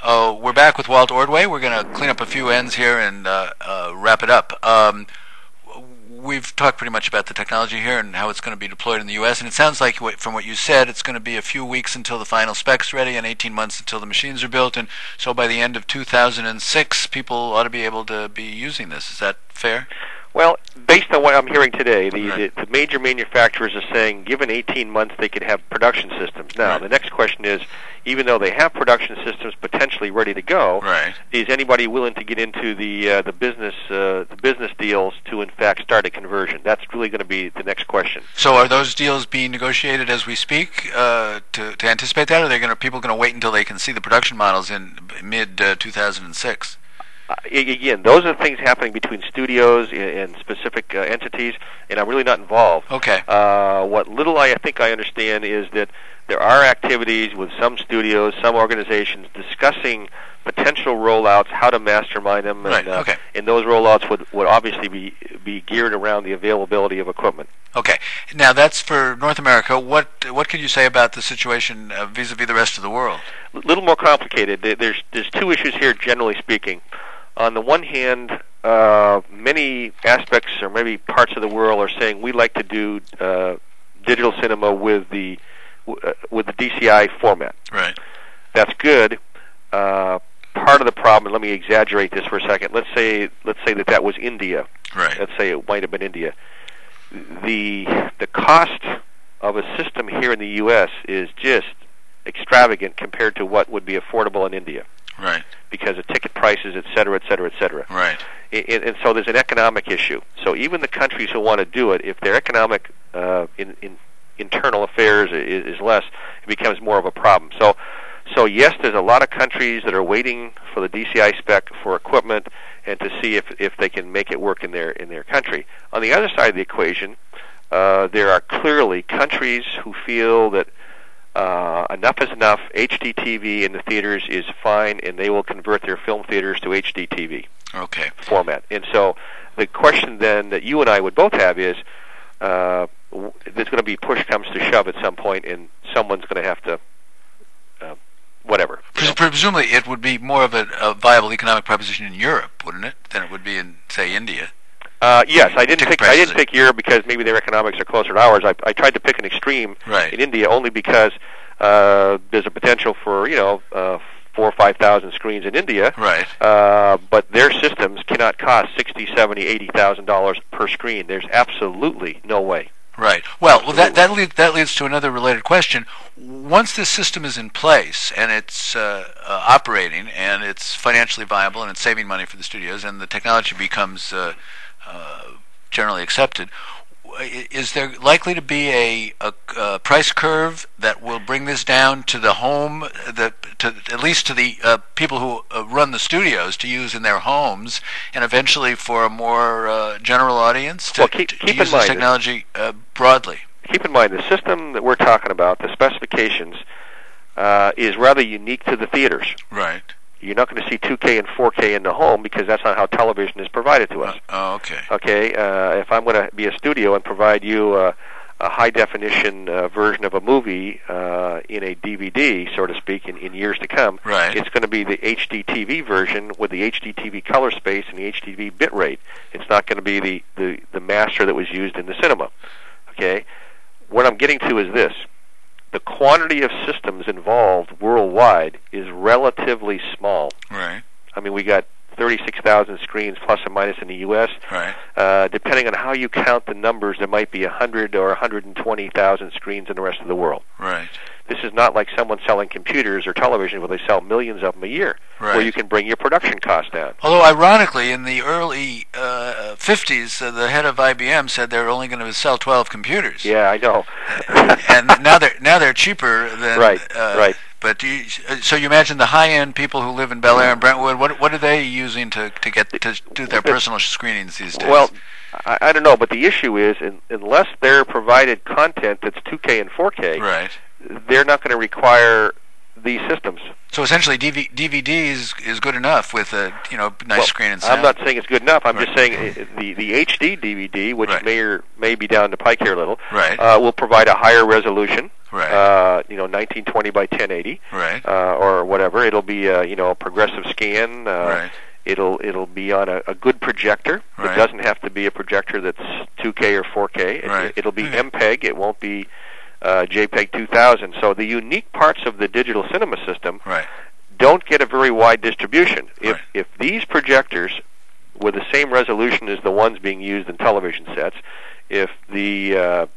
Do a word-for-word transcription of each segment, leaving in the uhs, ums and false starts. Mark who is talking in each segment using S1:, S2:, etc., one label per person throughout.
S1: Oh, we're back with Walt Ordway. We're going to clean up a few ends here and uh, uh, wrap it up. Um, we've talked pretty much about the technology here and how it's going to be deployed in the U S, and it sounds like from what you said, it's going to be a few weeks until the final spec's ready and eighteen months until the machines are built, and so by the end of two thousand six, people ought to be able to be using this. Is that fair?
S2: Well, based on what I'm hearing today, the,
S1: right.
S2: the, the major manufacturers are saying given eighteen months they could have production systems. Now,
S1: right.
S2: the next question is, even though they have production systems potentially ready to go,
S1: right.
S2: is anybody willing to get into the uh, the business uh, the business deals to in fact start a conversion? That's really going to be the next question.
S1: So, are those deals being negotiated as we speak uh, to to anticipate that, or are they going to people going to wait until they can see the production models in mid uh, two thousand six?
S2: Uh, again, those are the things happening between studios and, and specific uh, entities, and I'm really not involved.
S1: Okay.
S2: Uh, what little I think I understand is that there are activities with some studios, some organizations discussing potential rollouts, how to mastermind them, and,
S1: right.
S2: uh,
S1: okay.
S2: and those rollouts would, would obviously be be geared around the availability of equipment.
S1: Okay. Now that's for North America. What what could you say about the situation uh, vis-a-vis the rest of the world?
S2: A little more complicated. There's there's two issues here, generally speaking. On the one hand, uh, many aspects or maybe parts of the world are saying we like to do uh, digital cinema with the uh, with the D C I format.
S1: Right.
S2: That's good. Uh, part of the problem, let me exaggerate this for a second. Let's say let's say that that was India.
S1: Right.
S2: Let's say it might have been India. The the cost of a system here in the U S is just extravagant compared to what would be affordable in India.
S1: Right.
S2: Because of ticket prices, et cetera, et cetera, et cetera.
S1: Right.
S2: And, and so there's an economic issue. So even the countries who want to do it, if their economic uh, in, in internal affairs is, is less, it becomes more of a problem. So, so yes, there's a lot of countries that are waiting for the D C I spec for equipment and to see if if they can make it work in their in their country. On the other side of the equation, uh, there are clearly countries who feel that Uh, enough is enough. H D T V in the theaters is fine, and they will convert their film theaters to H D T V
S1: okay.
S2: format. And so the question then that you and I would both have is, uh, w- there's going to be push comes to shove at some point, and someone's going to have to, uh, whatever.
S1: Pres- presumably it would be more of a, a viable economic proposition in Europe, wouldn't it, than it would be in, say, India?
S2: Uh, yes, I didn't
S1: Ticket
S2: pick. I didn't
S1: prices.
S2: pick Europe because maybe their economics are closer to ours. I, I tried to pick an extreme
S1: Right.
S2: in India only because uh, there's a potential for you know uh, four or five thousand screens in India.
S1: Right.
S2: Uh, but their systems cannot cost sixty, seventy, eighty thousand dollars per screen. There's absolutely no way.
S1: Right. Well, well that that leads that leads to another related question. Once this system is in place and it's uh, uh, operating and it's financially viable and it's saving money for the studios and the technology becomes uh, uh, generally accepted, is there likely to be a, a, a price curve that will bring this down to the home, the, to, at least to the uh, people who uh, run the studios to use in their homes, and eventually for a more uh, general audience to,
S2: Well, keep-
S1: to
S2: keep in
S1: use this
S2: mind that-
S1: technology uh, broadly?
S2: Keep in mind, the system that we're talking about, the specifications, uh, is rather unique to the theaters.
S1: Right.
S2: You're not going to see two K and four K in the home because that's not how television is provided to us.
S1: Uh, oh, okay.
S2: Okay, uh, if I'm going to be a studio and provide you uh, a high-definition uh, version of a movie uh, in a D V D, so to speak, in, in years to come,
S1: Right.
S2: it's going to be the H D T V version with the H D T V color space and the H D T V bit rate. It's not going to be the, the, the master that was used in the cinema. Okay, what I'm getting to is this. The quantity of systems involved worldwide is relatively small.
S1: Right.
S2: I mean, we got thirty-six thousand screens plus or minus in the U S
S1: Right.
S2: Uh, depending on how you count the numbers, there might be one hundred or one hundred twenty thousand screens in the rest of the world.
S1: Right.
S2: This is not like someone selling computers or television where they sell millions of them a year,
S1: Right.
S2: where you can bring your production costs down.
S1: Although, ironically, in the early uh, fifties, uh, the head of I B M said they're only going to sell twelve computers.
S2: Yeah, I know.
S1: And now they're now they're cheaper than
S2: Right,
S1: uh,
S2: right.
S1: But do you, so you imagine the high-end people who live in Bel Air and Brentwood. What what are they using to, to get to do their personal screenings these days?
S2: Well, I, I don't know, but the issue is, in, unless they're provided content that's two K and four K,
S1: right.
S2: they're not going to require these systems.
S1: So essentially, D V- D V D is, is good enough with a you know nice
S2: Well,
S1: screen and sound.
S2: I'm not saying it's good enough. I'm
S1: Right.
S2: just saying uh, the the H D D V D, which
S1: Right.
S2: may or may be down the pike here a little,
S1: Right.
S2: uh, will provide a higher resolution.
S1: right.
S2: uh, you know, nineteen twenty by ten eighty,
S1: right.
S2: uh, or whatever. It'll be a, you know, a progressive scan. Uh,
S1: right.
S2: It'll it'll be on a, a good projector.
S1: Right.
S2: It doesn't have to be a projector that's two K or four K. It,
S1: right.
S2: It'll be
S1: okay.
S2: M P E G. It won't be uh, JPEG two thousand. So the unique parts of the digital cinema system
S1: right.
S2: don't get a very wide distribution. If
S1: right.
S2: if these projectors with the same resolution as the ones being used in television sets, if the uh,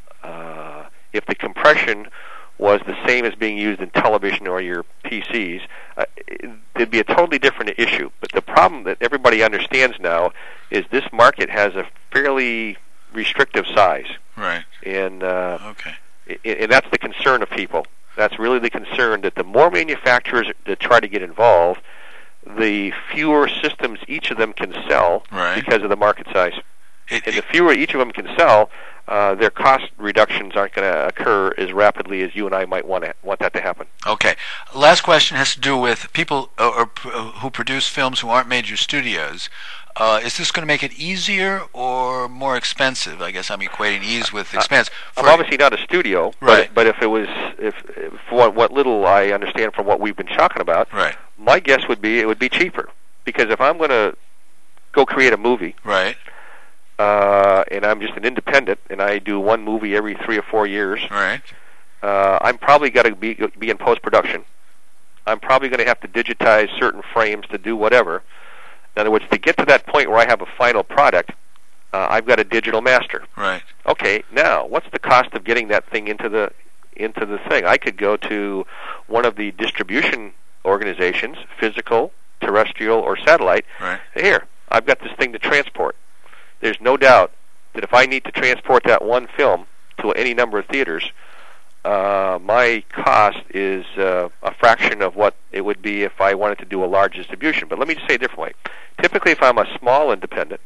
S2: uh, if the compression was the same as being used in television or your P Cs, uh, it'd be a totally different issue. But the problem that everybody understands now is this market has a fairly restrictive size.
S1: Right.
S2: And uh,
S1: okay.
S2: and that's the concern of people. That's really the concern, that the more manufacturers that try to get involved, the fewer systems each of them can sell
S1: right.
S2: because of the market size.
S1: It,
S2: and
S1: it,
S2: the fewer each of them can sell, uh, their cost reductions aren't going to occur as rapidly as you and I might want to, want that to happen.
S1: Okay. Last question has to do with people uh, or, uh, who produce films who aren't major studios. Uh, is this going to make it easier or more expensive? I guess I'm equating ease with expense.
S2: Uh, I'm obviously not a studio,
S1: right.
S2: but, but if it was, if, if what, what little I understand from what we've been talking about,
S1: right.
S2: my guess would be it would be cheaper. Because if I'm going to go create a movie,
S1: right.
S2: uh, and I'm just an independent, and I do one movie every three or four years,
S1: right.
S2: uh, I'm probably got to be be in post-production. I'm probably going to have to digitize certain frames to do whatever. In other words, to get to that point where I have a final product, uh, I've got a digital master.
S1: Right.
S2: Okay, now what's the cost of getting that thing into the into the thing? I could go to one of the distribution organizations, physical, terrestrial, or satellite.
S1: Right.
S2: Here, I've got this thing to transport. There's no doubt that if I need to transport that one film to any number of theaters, uh, my cost is uh, a fraction of what it would be if I wanted to do a large distribution. But let me just say it a different way. Typically, if I'm a small independent,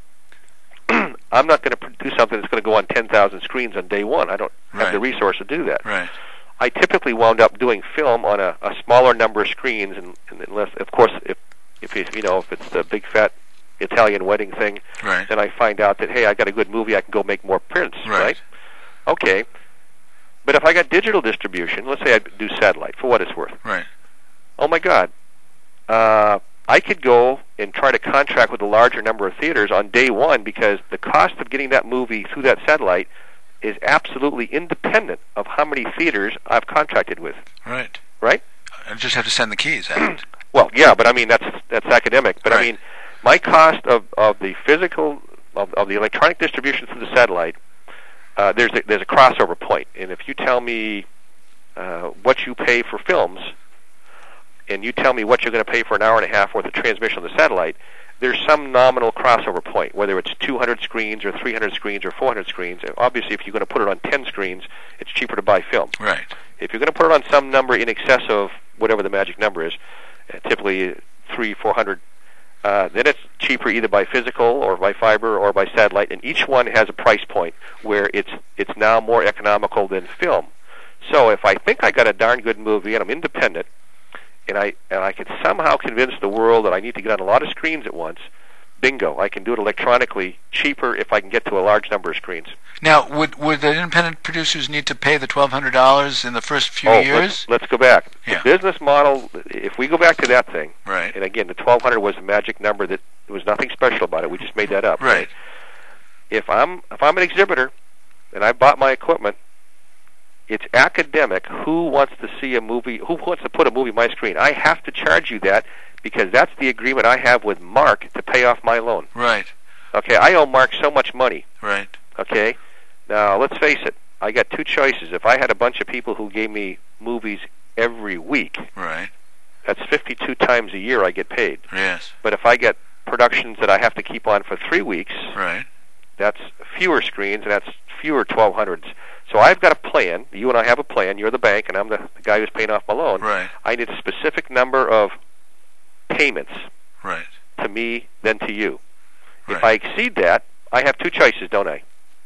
S2: I'm not going to do something that's going to go on ten thousand screens on day one. I don't have
S1: right.
S2: the resource to do that.
S1: Right.
S2: I typically wound up doing film on a, a smaller number of screens, and, and unless, of course, if if it's, you know, if it's the big fat Italian wedding thing,
S1: right.
S2: then I find out that, hey, I got a good movie, I can go make more prints,
S1: right?
S2: right? Okay. But if I got digital distribution, let's say I do satellite, for what it's worth.
S1: Right.
S2: Oh my God. Uh, I could go and try to contract with a larger number of theaters on day one, because the cost of getting that movie through that satellite is absolutely independent of how many theaters I've contracted with.
S1: Right.
S2: Right?
S1: I just have to send the keys out.
S2: Well, yeah, but I mean, that's that's academic. But
S1: right.
S2: I mean, my cost of, of the physical, of, of the electronic distribution through the satellite, uh, there's a, there's a crossover point. And if you tell me uh, what you pay for films, and you tell me what you're going to pay for an hour and a half worth of transmission on the satellite, there's some nominal crossover point, whether it's two hundred screens or three hundred screens or four hundred screens. And obviously, if you're going to put it on ten screens, it's cheaper to buy film.
S1: Right.
S2: If you're going to put it on some number in excess of whatever the magic number is, uh, typically three, four hundred, uh, then it's cheaper either by physical or by fiber or by satellite, and each one has a price point where it's it's now more economical than film. So if I think I got a darn good movie and I'm independent, and I and I can somehow convince the world that I need to get on a lot of screens at once, bingo, I can do it electronically cheaper if I can get to a large number of screens.
S1: Now, would would the independent producers need to pay the twelve hundred dollars in the first few
S2: oh,
S1: years?
S2: Let's, let's go back.
S1: Yeah.
S2: The business model, if we go back to that thing,
S1: right.
S2: and again, the twelve hundred was the magic number, that there was nothing special about it. We just made that up.
S1: Right.
S2: If I'm if I'm an exhibitor and I bought my equipment, it's academic who wants to see a movie, who wants to put a movie on my screen. I have to charge you that because that's the agreement I have with Mark to pay off my loan.
S1: Right.
S2: Okay, I owe Mark so much money.
S1: Right.
S2: Okay? Now, let's face it. I got two choices. If I had a bunch of people who gave me movies every week,
S1: right,
S2: that's fifty-two times a year I get paid.
S1: Yes.
S2: But if I get productions that I have to keep on for three weeks,
S1: right,
S2: that's fewer screens, and that's fewer twelve hundreds. So I've got a plan. You and I have a plan. You're the bank, and I'm the, the guy who's paying off my loan.
S1: Right.
S2: I need a specific number of payments
S1: right.
S2: to me, then to you.
S1: Right.
S2: If I exceed that, I have two choices, don't I?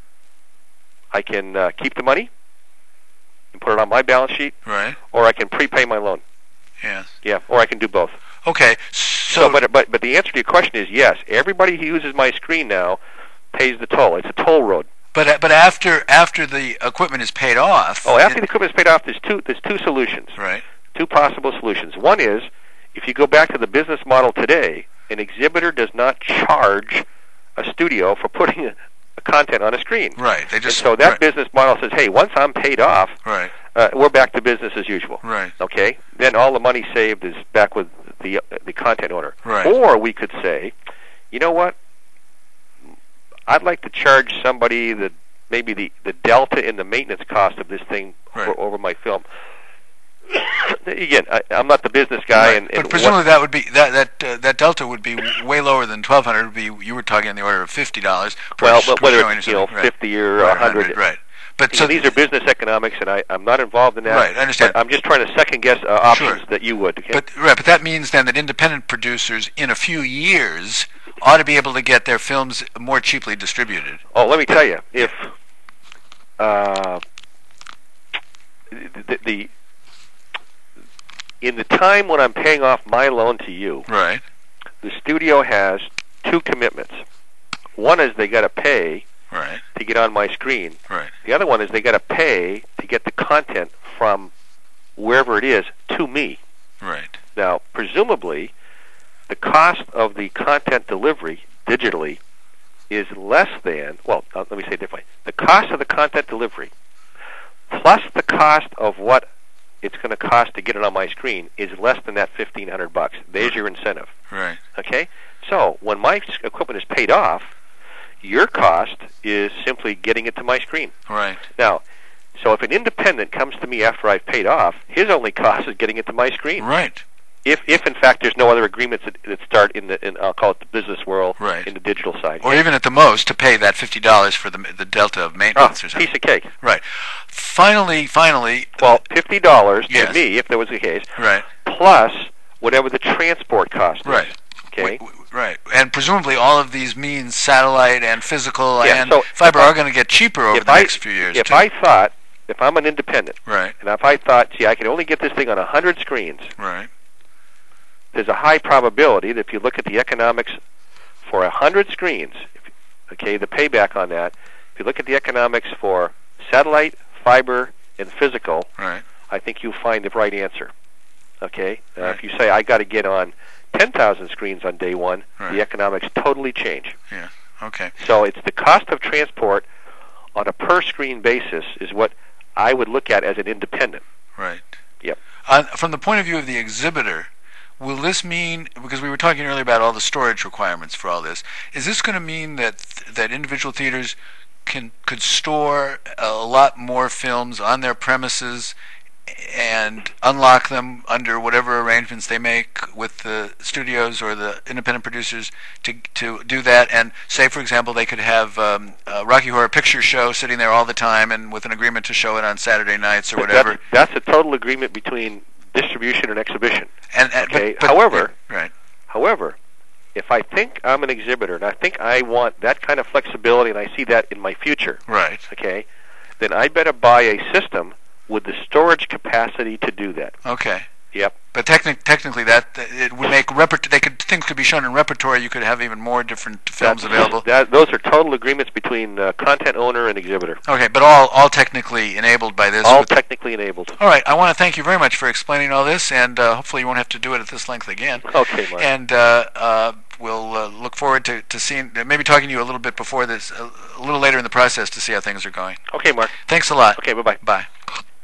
S2: I can uh, keep the money and put it on my balance sheet,
S1: right,
S2: or I can prepay my loan.
S1: Yes.
S2: Yeah, or I can do both.
S1: Okay. So,
S2: so but, but, but the answer to your question is yes. Everybody who uses my screen now pays the toll. It's a toll road.
S1: But uh, but after after the equipment is paid off.
S2: Oh, after
S1: it,
S2: the equipment is paid off, there's two there's two solutions.
S1: Right.
S2: Two possible solutions. One is, if you go back to the business model today, an exhibitor does not charge a studio for putting a, a content on a screen.
S1: Right. They just.
S2: And so that
S1: right.
S2: business model says, hey, once I'm paid off,
S1: right.
S2: uh, we're back to business as usual.
S1: Right.
S2: Okay. Then all the money saved is back with the uh, the content owner.
S1: Right.
S2: Or we could say, you know what? I'd like to charge somebody the maybe the, the delta in the maintenance cost of this thing
S1: right.
S2: for, over my film. Again, I, I'm not the business guy,
S1: right.
S2: and, and
S1: but presumably
S2: what,
S1: that would be that that uh, that delta would be way lower than twelve hundred. Would be you were talking in the order of fifty dollars.
S2: Well, but whether it's you know right. fifty or a
S1: right,
S2: hundred,
S1: right? But
S2: you
S1: so
S2: know, these are business economics, and I, I'm not involved in that.
S1: Right, I understand.
S2: I'm just trying to second guess uh, options
S1: sure.
S2: that you would. Okay?
S1: But right, but that means then that independent producers in a few years ought to be able to get their films more cheaply distributed.
S2: Oh, let me tell you, if uh, the, the in the time when I'm paying off my loan to you,
S1: right,
S2: the studio has two commitments. One is they got to pay
S1: right.
S2: to get on my screen.
S1: Right.
S2: The other one is they got to pay to get the content from wherever it is to me.
S1: Right.
S2: Now, presumably, the cost of the content delivery digitally is less than, well, uh, let me say it differently. The cost of the content delivery plus the cost of what it's going to cost to get it on my screen is less than that fifteen hundred bucks. There's your incentive.
S1: Right.
S2: Okay? So, when my equipment is paid off, your cost is simply getting it to my screen.
S1: Right.
S2: Now, so if an independent comes to me after I've paid off, his only cost is getting it to my screen.
S1: Right.
S2: If, if in fact there's no other agreements that, that start in the, in, I'll call it the business world,
S1: right.
S2: in the digital side,
S1: or even at the most to pay that fifty dollars for the the delta of maintenance
S2: oh,
S1: or something.
S2: Piece of cake.
S1: Right. Finally, finally.
S2: Well, fifty dollars
S1: yes.
S2: to me, if there was the case.
S1: Right.
S2: Plus whatever the transport cost is.
S1: Right.
S2: Okay.
S1: W- right. And presumably all of these means satellite and physical
S2: yeah,
S1: and
S2: so
S1: fiber
S2: I,
S1: are going to get cheaper over the
S2: I,
S1: next few years.
S2: If
S1: too.
S2: I thought, if I'm an independent,
S1: right.
S2: and if I thought, gee, I can only get this thing on a hundred screens.
S1: Right.
S2: There's a high probability that if you look at the economics for a hundred screens, if, okay, the payback on that, if you look at the economics for satellite, fiber, and physical,
S1: right.
S2: I think you'll find the right answer. Okay? Uh,
S1: right.
S2: If you say, I got to get on ten thousand screens on day one,
S1: right.
S2: the economics totally change.
S1: Yeah, okay.
S2: So it's the cost of transport on a per-screen basis is what I would look at as an independent.
S1: Right.
S2: Yep.
S1: Uh, from the point of view of the exhibitor, will this mean, because we were talking earlier about all the storage requirements for all this, is this going to mean that that individual theaters can could store a lot more films on their premises and unlock them under whatever arrangements they make with the studios or the independent producers to to do that? And say, for example, they could have um, a Rocky Horror Picture Show sitting there all the time and with an agreement to show it on Saturday nights or whatever.
S2: That's, that's a total agreement between distribution and exhibition.
S1: And, and
S2: okay.
S1: But, but,
S2: however,
S1: yeah, right.
S2: However, if I think I'm an exhibitor and I think I want that kind of flexibility and I see that in my future,
S1: right.
S2: Okay, then I better buy a system with the storage capacity to do that.
S1: Okay.
S2: Yep.
S1: But technic- technically, that it would make repert- They could things could be shown in repertory. You could have even more different films
S2: That's,
S1: available.
S2: That, those are total agreements between uh, content owner and exhibitor.
S1: Okay, but all all technically enabled by this.
S2: All
S1: with
S2: technically enabled.
S1: All right. I want to thank you very much for explaining all this, and uh, hopefully you won't have to do it at this length again.
S2: Okay, Mark.
S1: And uh, uh, we'll uh, look forward to, to seeing, maybe talking to you a little bit before this, a, a little later in the process to see how things are going.
S2: Okay, Mark.
S1: Thanks a lot.
S2: Okay, bye-bye.
S1: Bye.